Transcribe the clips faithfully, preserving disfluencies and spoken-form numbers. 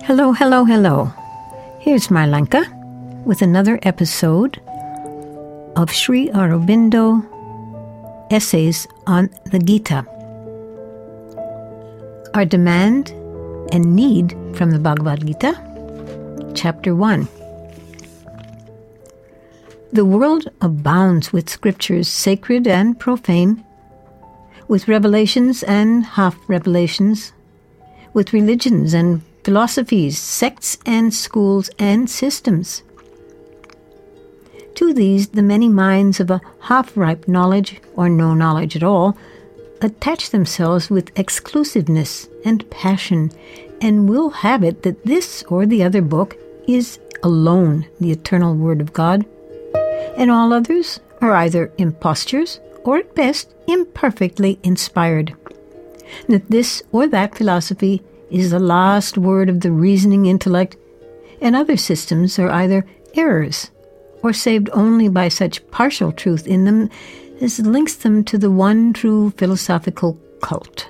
Hello, hello, hello. Here's Marlanka with another episode of Sri Aurobindo Essays on the Gita. Our demand and need from the Bhagavad Gita, Chapter one. The world abounds with scriptures, sacred and profane, with revelations and half-revelations, with religions and philosophies, sects and schools and systems. To these, the many minds of a half-ripe knowledge, or no knowledge at all, attach themselves with exclusiveness and passion, and will have it that this or the other book is alone the eternal Word of God, and all others are either impostures or at best imperfectly inspired, that this or that philosophy is the last word of the reasoning intellect, and other systems are either errors or saved only by such partial truth in them as links them to the one true philosophical cult.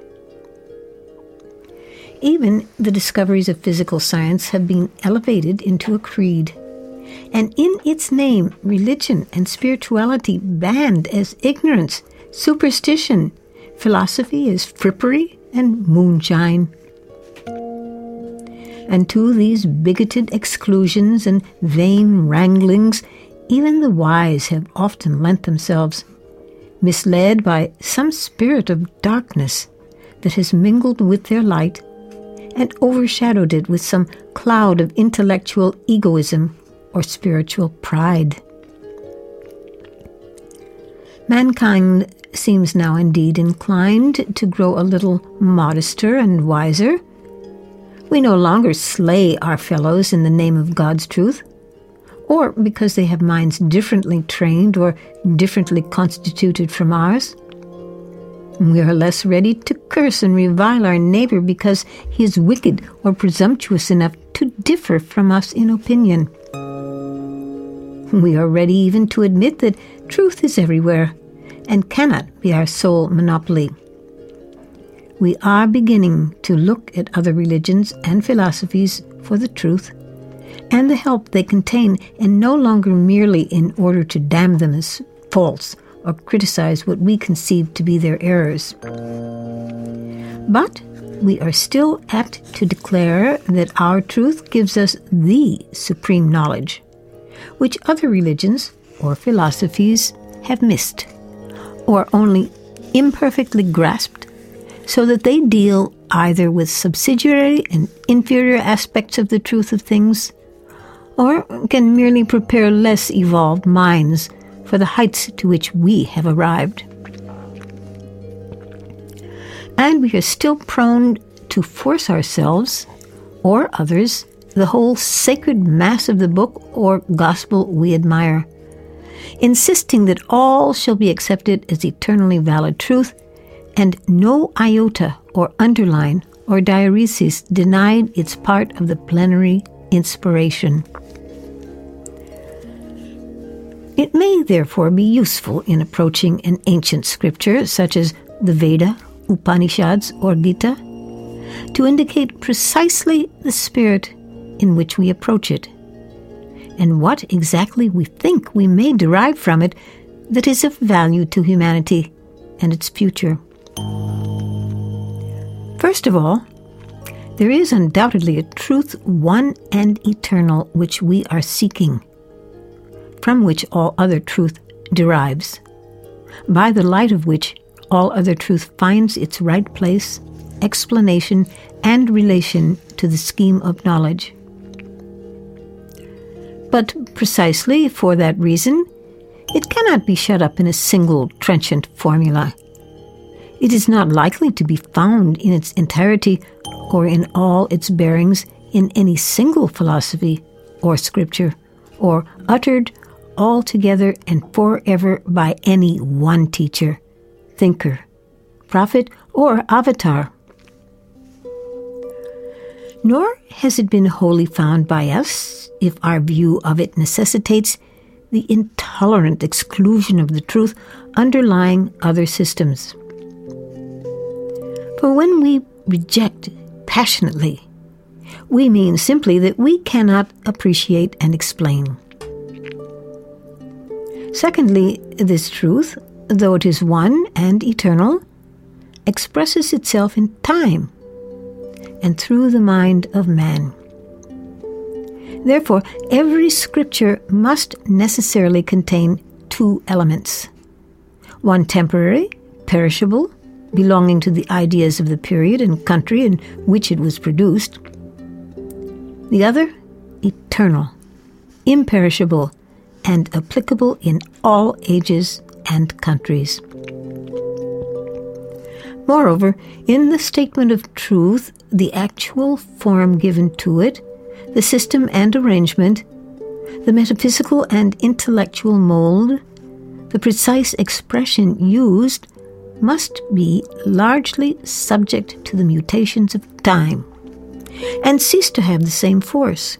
Even the discoveries of physical science have been elevated into a creed, and in its name, religion and spirituality banned as ignorance, superstition, philosophy as frippery and moonshine. And to these bigoted exclusions and vain wranglings, even the wise have often lent themselves, misled by some spirit of darkness that has mingled with their light and overshadowed it with some cloud of intellectual egoism or spiritual pride. Mankind seems now indeed inclined to grow a little modester and wiser. We no longer slay our fellows in the name of God's truth, or because they have minds differently trained or differently constituted from ours. We are less ready to curse and revile our neighbor because he is wicked or presumptuous enough to differ from us in opinion. We are ready even to admit that truth is everywhere and cannot be our sole monopoly. We are beginning to look at other religions and philosophies for the truth and the help they contain, and no longer merely in order to damn them as false or criticize what we conceive to be their errors. But we are still apt to declare that our truth gives us the supreme knowledge, which other religions or philosophies have missed, or only imperfectly grasped, so that they deal either with subsidiary and inferior aspects of the truth of things, or can merely prepare less evolved minds for the heights to which we have arrived. And we are still prone to force ourselves, or others, the whole sacred mass of the book or gospel we admire, insisting that all shall be accepted as eternally valid truth, and no iota or underline or diaeresis denied its part of the plenary inspiration. It may therefore be useful in approaching an ancient scripture such as the Veda, Upanishads, or Gita to indicate precisely the spirit in which we approach it, and what exactly we think we may derive from it that is of value to humanity and its future. First of all, there is undoubtedly a truth one and eternal which we are seeking, from which all other truth derives, by the light of which all other truth finds its right place, explanation, and relation to the scheme of knowledge. But precisely for that reason, it cannot be shut up in a single trenchant formula. It is not likely to be found in its entirety or in all its bearings in any single philosophy or scripture, or uttered altogether and forever by any one teacher, thinker, prophet, or avatar. Nor has it been wholly found by us, if our view of it necessitates the intolerant exclusion of the truth underlying other systems. For when we reject passionately, We mean simply that we cannot appreciate and explain. Secondly, this truth, though it is one and eternal, expresses itself in time and through the mind of man. Therefore, every scripture must necessarily contain two elements: one temporary, perishable, belonging to the ideas of the period and country in which it was produced; the other, eternal, imperishable, and applicable in all ages and countries. Moreover, in the statement of truth, the actual form given to it, the system and arrangement, the metaphysical and intellectual mold, the precise expression used, must be largely subject to the mutations of time and cease to have the same force.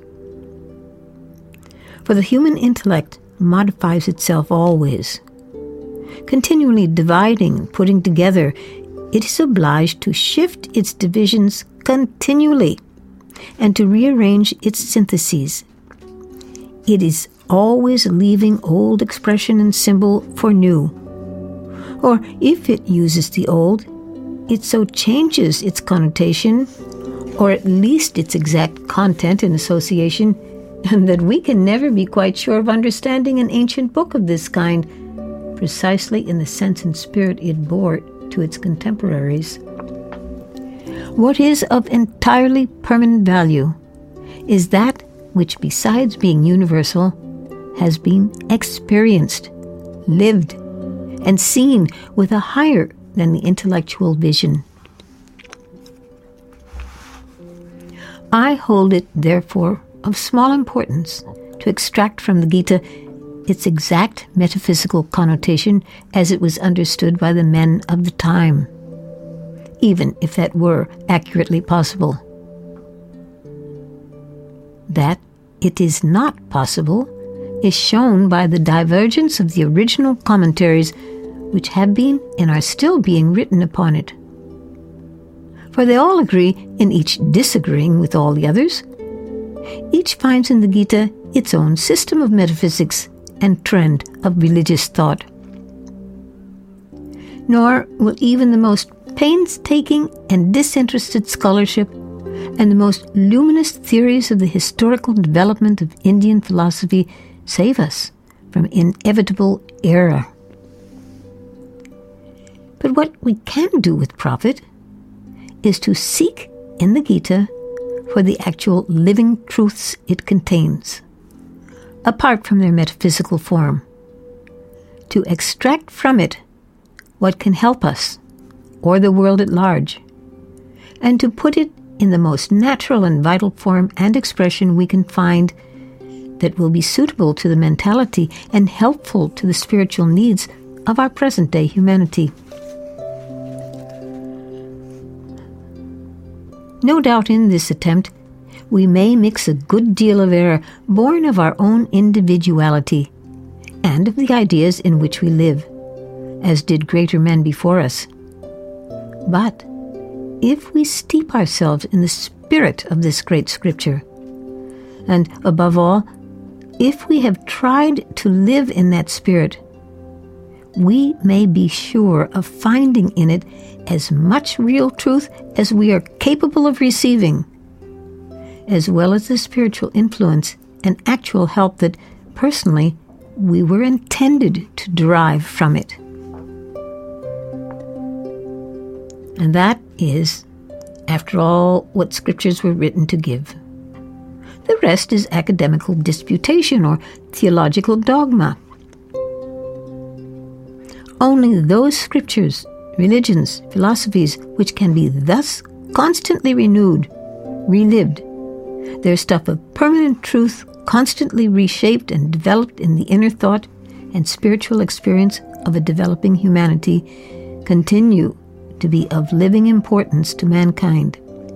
For the human intellect modifies itself always. Continually dividing, putting together, it is obliged to shift its divisions continually and to rearrange its syntheses. It is always leaving old expression and symbol for new. Or if it uses the old, it so changes its connotation, or at least its exact content and association, and that we can never be quite sure of understanding an ancient book of this kind, precisely in the sense and spirit it bore to its contemporaries. What is of entirely permanent value is that which, besides being universal, has been experienced, lived, and seen with a higher than the intellectual vision. I hold it, therefore, of small importance to extract from the Gita its exact metaphysical connotation as it was understood by the men of the time, even if that were accurately possible. That it is not possible is shown by the divergence of the original commentaries which have been and are still being written upon it. For they all agree in each disagreeing with all the others. Each finds in the Gita its own system of metaphysics and trend of religious thought. Nor will even the most painstaking and disinterested scholarship and the most luminous theories of the historical development of Indian philosophy save us from inevitable error. But what we can do with profit is to seek in the Gita for the actual living truths it contains, apart from their metaphysical form, to extract from it what can help us, or the world at large, and to put it in the most natural and vital form and expression we can find that will be suitable to the mentality and helpful to the spiritual needs of our present-day humanity. No doubt in this attempt, we may mix a good deal of error born of our own individuality and of the ideas in which we live, as did greater men before us. But if we steep ourselves in the spirit of this great scripture, and above all, if we have tried to live in that spirit, we may be sure of finding in it as much real truth as we are capable of receiving, as well as the spiritual influence and actual help that, personally, we were intended to derive from it. And that is, after all, what scriptures were written to give. The rest is academical disputation or theological dogma. Only those scriptures, religions, philosophies, which can be thus constantly renewed, relived, their stuff of permanent truth constantly reshaped and developed in the inner thought and spiritual experience of a developing humanity, continue to be of living importance to mankind.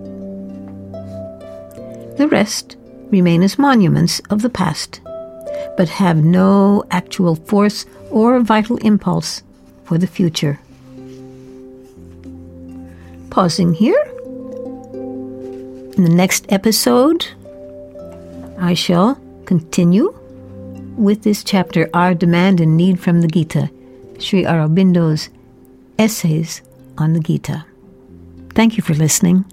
The rest remain as monuments of the past, but have no actual force or vital impulse for the future. Pausing here, In the next episode, I shall continue with this chapter, Our Demand and Need from the Gita, Sri Aurobindo's Essays on the Gita. Thank you for listening.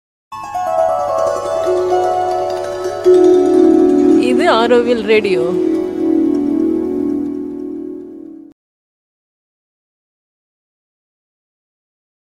இது Auroville radio.